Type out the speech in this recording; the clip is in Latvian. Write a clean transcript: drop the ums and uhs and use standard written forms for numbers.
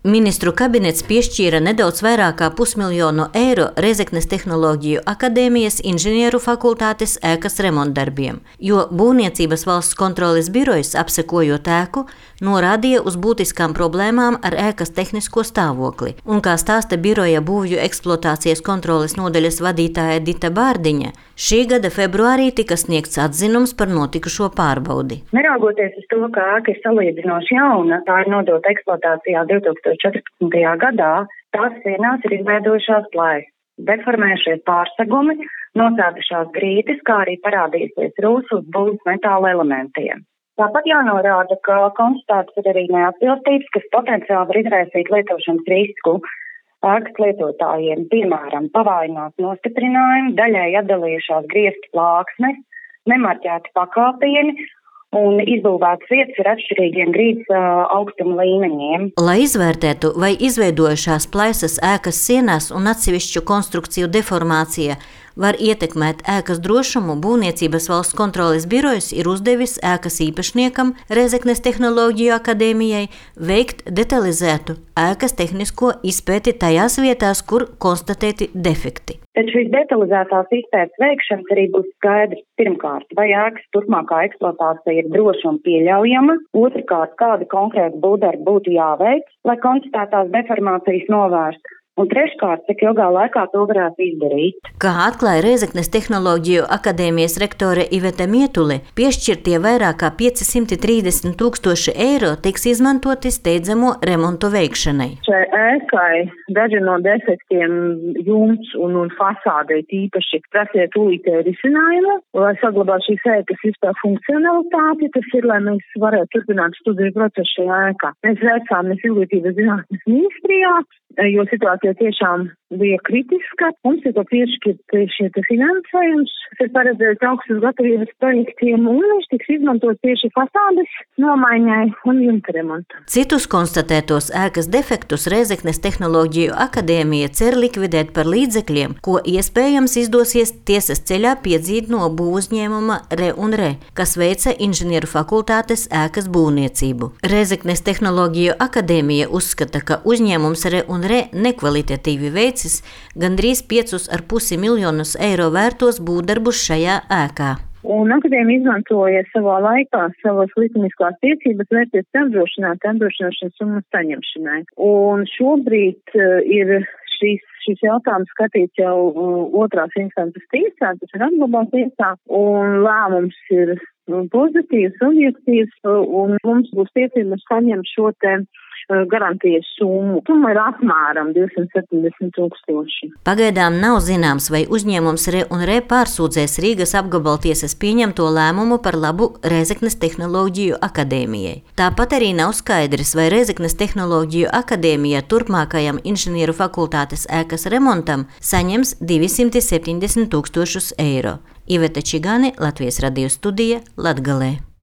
Ministru kabinets piešķīra nedaudz vairāk kā €500,000 Rēzeknes Tehnoloģiju akadēmijas inženieru fakultātes ēkas remontdarbiem, jo Būvniecības valsts kontroles birojas, apsekojot ēku, norādīja uz būtiskām problēmām ar ēkas tehnisko stāvokli. Un, kā stāsta biroja būvju eksploatācijas kontroles nodaļas vadītāja Dita Bārdiņa, šī gada februārī tika sniegts atzinums par notikušo pārbaudi. Neraugoties uz to, ka ēka ir salīdzinoši jauna, tā ir nodota eksploatācijā 2014. gadā, tās sienās ir izveidojušās plaisas, deformējušies pārsegumi, nosēdušās grīdas, kā arī parādīsies rūs uz būvs metāla elementiem. Tāpat jānorāda, ka konstatēts ir arī neatbilstības, kas potenciāli var izraisīt lietošanas risku ēkas lietotājiem, piemēram, pavājināt nostiprinājumu, daļēji atdalījušās griezti plāksnes, nemarķēti pakāpieni un izbūvētas vietas ar atšķirīgiem grīdas augstuma līmeņiem. Lai izvērtētu, vai izveidojušās plaisas ēkas sienās un atsevišķu konstrukciju deformācija var ietekmēt ēkas drošumu, Būvniecības valsts kontroles birojas ir uzdevis ēkas īpašniekam Rēzeknes Tehnoloģiju akadēmijai veikt detalizētu ēkas tehnisko izpēti tajās vietās, kur konstatēti defekti. Taču šīs detalizētās izpētes veikšanas arī būs skaidrs. Pirmkārt, vai ēkas turpmākā eksploatācija ir droša un pieļaujama, otrkārt, kādi konkrēti būvdarbi būtu jāveic, lai konstatētās deformācijas novērst, un treškārt, cik ilgā laikā to varētu izdarīt. Kā atklāja Rēzeknes Tehnoloģiju akadēmijas rektore Iveta Mietule, piešķirtie vairāk kā €530,000 tiks izmantoti steidzamo remontu veikšanai. Šai ēkai daži no defektiem jumts un fasādei tīpaši prasīja tūlītēju risinājumu, lai saglabātu šīs ēkas vispār funkcionalitāti. Tas ir, lai mēs varētu turpināt studiju procesu šajā ēkā. Mēs veicāmies Izglītības zinātnes ministrijā, jo situācija tiešām bija kritiska. Mums ir piešķirts šie finansējums, kas ir paredzēts augstas gatavības projektiem, un viņš tiks izmantot tieši fasādes nomaiņai un jumta remontam. Citus konstatētos ēkas defektus Rēzeknes Tehnoloģiju akadēmija cer likvidēt par līdzekļiem, ko iespējams izdosies tiesas ceļā piedzīt no būvuzņēmuma Re&Re, kas veica inženieru fakultātes ēkas būvniecību. Rēzeknes Tehnoloģiju akadēmija uzskata, ka uzņēmums Re&Re nekvalitatīvi veicis gandrīz €5,5 miljonus vērtos būvdarbus šajā ēkā. Un akadēmija izmantoja savā laikā savas likumiskās tiesības vērties apdrošināšanas summas saņemšanai. Un šobrīd ir šis jautājums skatīts jau otrās instances tiesā, tas ir apglabā tiesā, un lēmums ir pozitīvs, objektīvs, un mums būs tiesības saņemt šo te garantijas summu. Summa ir apmēram 270,000. Pagaidām nav zināms, vai uzņēmums Re&Re pārsūdzēs Rīgas apgabaltiesas pieņemto lēmumu par labu Rēzeknes Tehnoloģiju akadēmijai. Tāpat arī nav skaidrs, vai Rēzeknes Tehnoloģiju akadēmija turpmākajam inženieru fakultātes ēkas remontam saņems €270,000. Iveta Čigane, Latvijas radio studija, Latgalē.